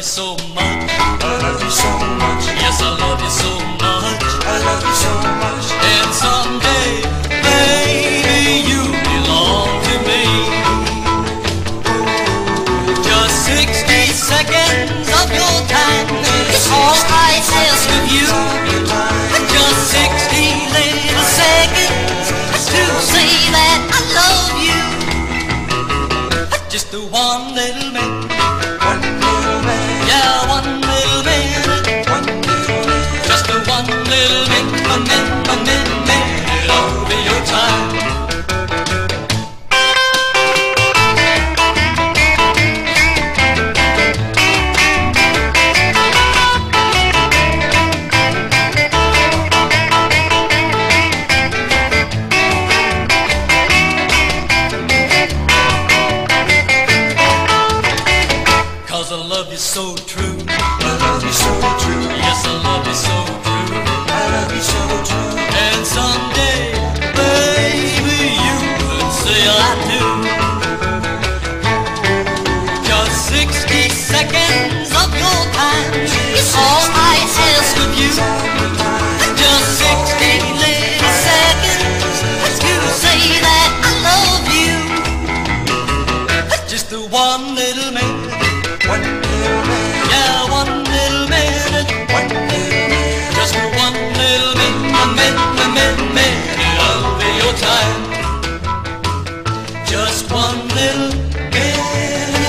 you so much. I love you so much. Yes, I love you so much. I love you so much. And someday, baby, you belong to me. Just 60 seconds of your time is all I ask of you. Just 60 little seconds to say that I love you. Just one little minute. One little man. Yeah, one little minute. One little man. Just one little minute, a minute, I'll be your time. Cause I love you so true. I love you so true. Yes, I love you so true. I love you so true. And someday, baby, you could say I do. Just 60 seconds of your time is all I ask of you. Just 60 little seconds to say that I love you. Just one little minute. One little man. Yeah, one little minute. One little man. Just one little minute, I'll be your time. Just one little minute.